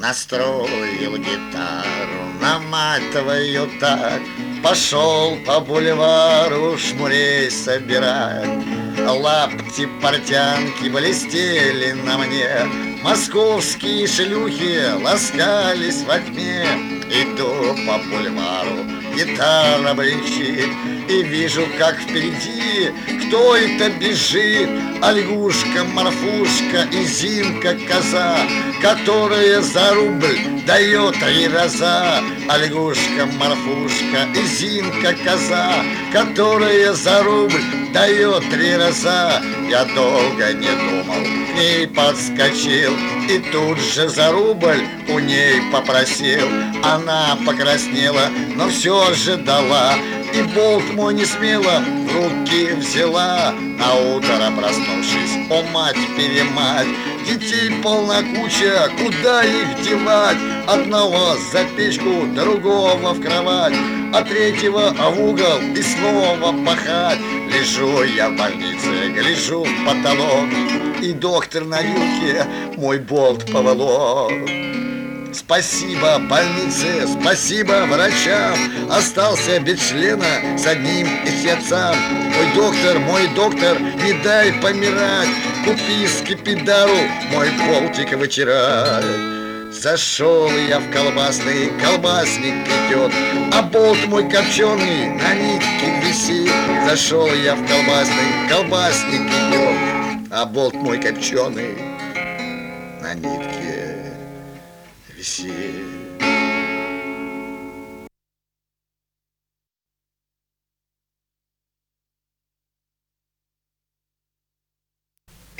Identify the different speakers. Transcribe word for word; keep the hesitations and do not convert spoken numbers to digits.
Speaker 1: Настроил гитару на мать твою так, пошел по бульвару шмурей собирать. Лапти портянки блестели на мне, московские шлюхи ласкались во тьме. Иду по бульвару, гитара бренчит, и вижу, как впереди кто это бежит. Ольгушка, Марфушка и Зинка-коза, которая за рубль дает три раза. Ольгушка, Марфушка и Зинка-коза, которая за рубль дает три раза. Я долго не думал, к ней подскочил и тут же за рубль у ней попросил. Она покраснела, но все же дала, и болт мой не смело в руки взяла. На утро проснувшись, о мать-перемать, детей полна куча, куда их девать? Одного за печку, другого в кровать, а третьего в угол и снова пахать. Лежу я в больнице, гляжу в потолок, и доктор на вилке мой болт поволок. Спасибо больнице, спасибо врачам, остался без члена с одним из сердцам. Мой доктор, мой доктор, не дай помирать, купи скипидару мой болтик вытирать. Зашел я в колбасный, колбасник идет, а болт мой копченый на нитке висит. Зашел я в колбасный, колбасник идет, а болт мой копченый на нитке висит.